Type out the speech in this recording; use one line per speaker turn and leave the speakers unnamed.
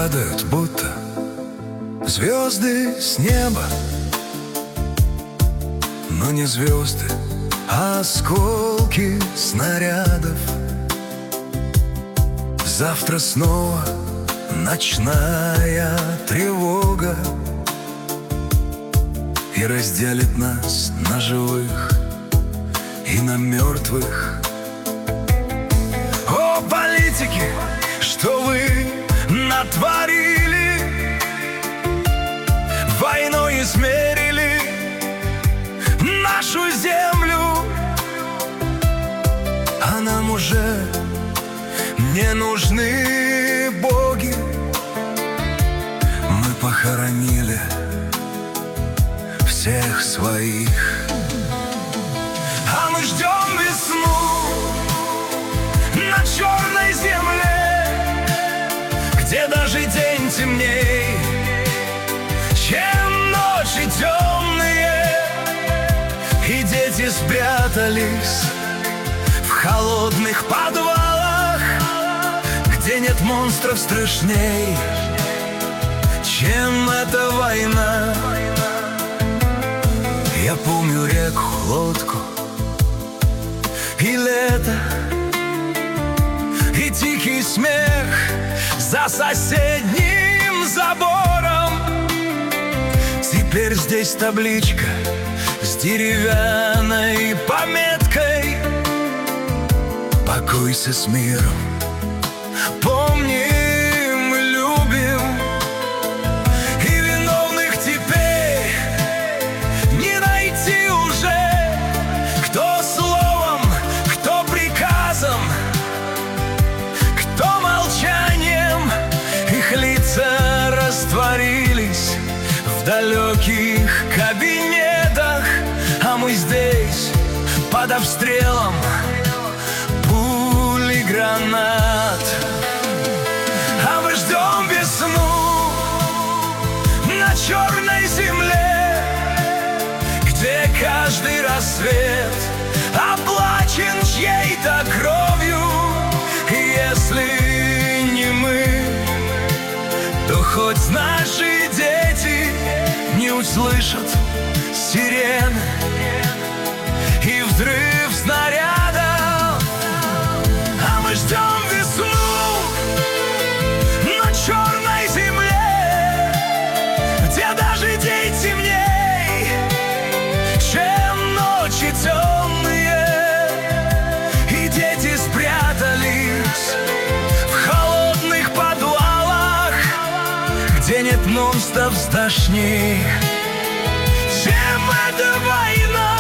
падают, будто звезды с неба. Но не звезды, а осколки снарядов. Завтра снова ночная тревога и разделит нас на живых и на мертвых. О, политики, что вы натворили, войной измерили нашу землю, а нам уже не нужны боги. Мы похоронили всех своих, а мы ждем весну на черной земле, где даже день темней, чем ночи темные. И дети спрятались в холодных подвалах, где нет монстров страшней, чем эта война. Я помню реку, лодку и лето, и тихий смех за соседним забором. Теперь здесь табличка с деревянной пометкой: покойся с миром, помним и любим. И виновных теперь не найти уже, кто словом, кто приказом, кто молчанием. Их лица растворились в далеких кабинетах, а мы здесь под обстрелом пуль и гранат. А мы ждем весну на черной земле, где каждый рассвет оплачен чьей-то кровью. И если не мы, то хоть наши дети не услышат сирены и взрыв снаряда. А мы ждем весну на черной земле, где даже день темней, чем ночи темные. И дети спрятались в холодных подвалах, где нет монстров страшней, чем эта война.